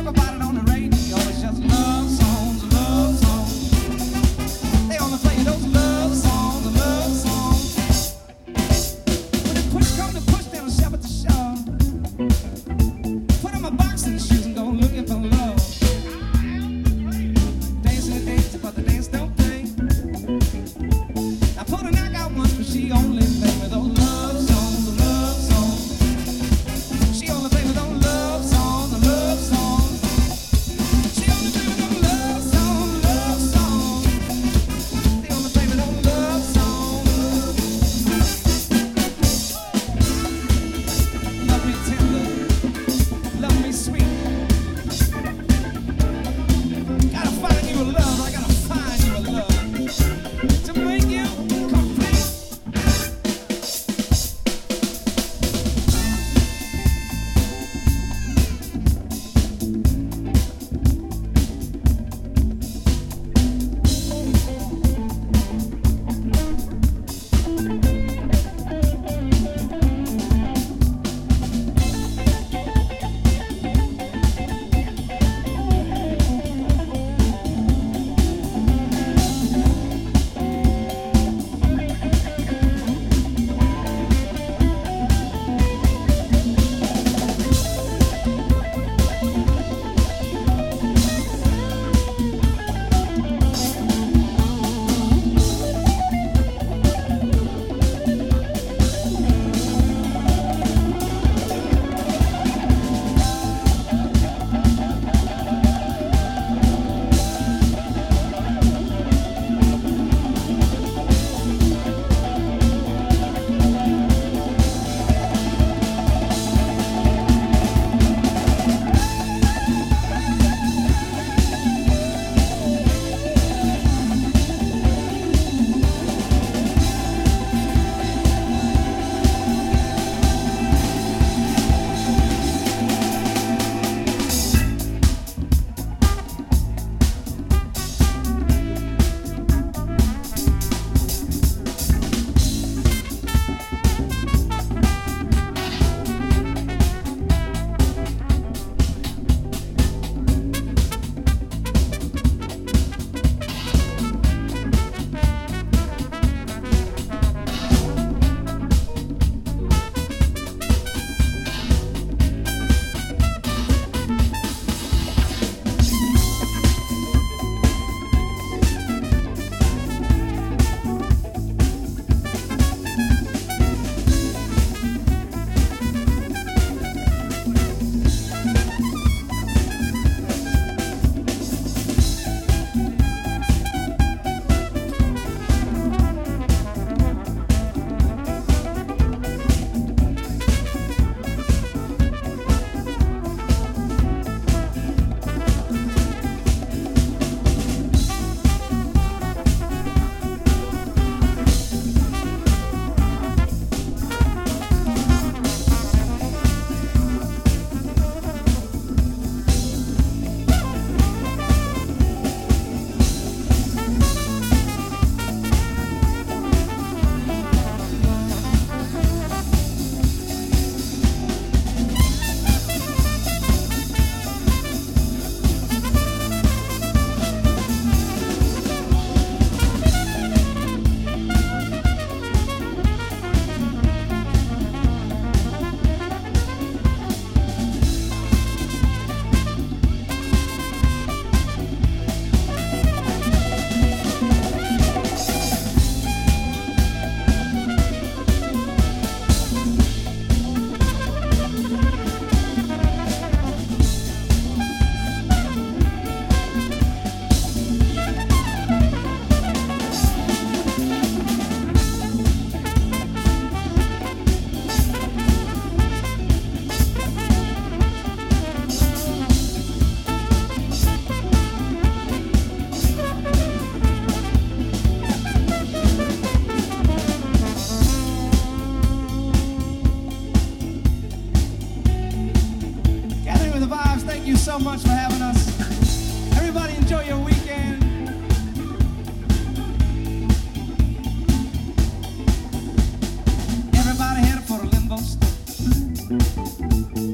talk about it on the radio. It's just love songs, love songs. They only play those love songs, love songs. When the push come to push, they'll shove at the shore. Put on my boxing shoes and go looking for love. Dancing the dance, but the dance don't pay. I put a knockout once, but she only played with those love songs, love songs. She only played with those love songs, love songs. She only played with those love songs, love songs. They only play with those love songs. Love me tender, love me sweet. Gotta find you a love, I gotta find you a love to make you complete. So much for having us. Everybody enjoy your weekend. Everybody headed for the limbo.